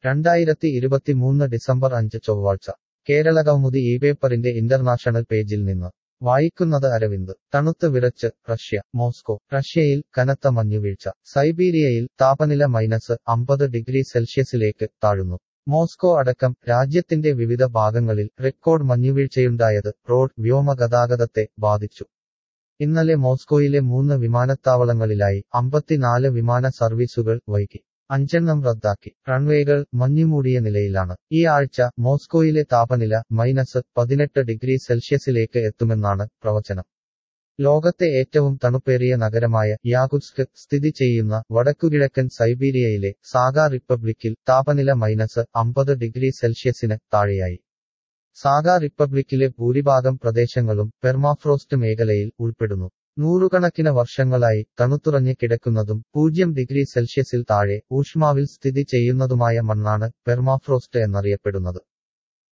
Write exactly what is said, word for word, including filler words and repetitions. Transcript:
രണ്ടായിരത്തി ഇരുപത്തിമൂന്ന് ഡിസംബർ അഞ്ച് ചൊവ്വാഴ്ച കേരള കൗമുദി ഈ പേപ്പറിന്റെ ഇന്റർനാഷണൽ പേജിൽ നിന്ന് വായിക്കുന്നത് അരവിന്ദ്. തണുത്ത് വിറച്ച് റഷ്യ. മോസ്കോ. റഷ്യയിൽ കനത്ത മഞ്ഞുവീഴ്ച. സൈബീരിയയിൽ താപനില മൈനസ് അമ്പത് ഡിഗ്രി സെൽഷ്യസിലേക്ക് താഴുന്നു. മോസ്കോ അടക്കം രാജ്യത്തിന്റെ വിവിധ ഭാഗങ്ങളിൽ റെക്കോർഡ് മഞ്ഞുവീഴ്ചയുണ്ടായത് റോഡ് വ്യോമഗതാഗതത്തെ ബാധിച്ചു. ഇന്നലെ മോസ്കോയിലെ മൂന്ന് വിമാനത്താവളങ്ങളിലായി അമ്പത്തിനാല് വിമാന സർവീസുകൾ വൈകി. അഞ്ചെണ്ണം റദ്ദാക്കി. റൺവേകൾ മഞ്ഞുമൂടിയ നിലയിലാണ്. ഈ ആഴ്ച മോസ്കോയിലെ താപനില മൈനസ് പതിനെട്ട് ഡിഗ്രി സെൽഷ്യസിലേക്ക് എത്തുമെന്നാണ് പ്രവചനം. ലോകത്തെ ഏറ്റവും തണുപ്പേറിയ നഗരമായ യാകുട്സ്ക് സ്ഥിതി ചെയ്യുന്ന വടക്കുകിഴക്കൻ സൈബീരിയയിലെ സാഗ റിപ്പബ്ലിക്കിൽ താപനില മൈനസ് അമ്പത് ഡിഗ്രി സെൽഷ്യസിന് താഴെയായി. സാഗ റിപ്പബ്ലിക്കിലെ ഭൂരിഭാഗം പ്രദേശങ്ങളും പെർമാഫ്രോസ്റ്റ് മേഖലയിൽ ഉൾപ്പെടുന്നു. നൂറുകണക്കിന് വർഷങ്ങളായി തണുത്തുറഞ്ഞ് കിടക്കുന്നതും പൂജ്യം ഡിഗ്രി സെൽഷ്യസിൽ താഴെ ഊഷ്മാവിൽ സ്ഥിതി ചെയ്യുന്നതുമായ മണ്ണാണ് പെർമാഫ്രോസ്റ്റ് എന്നറിയപ്പെടുന്നത്.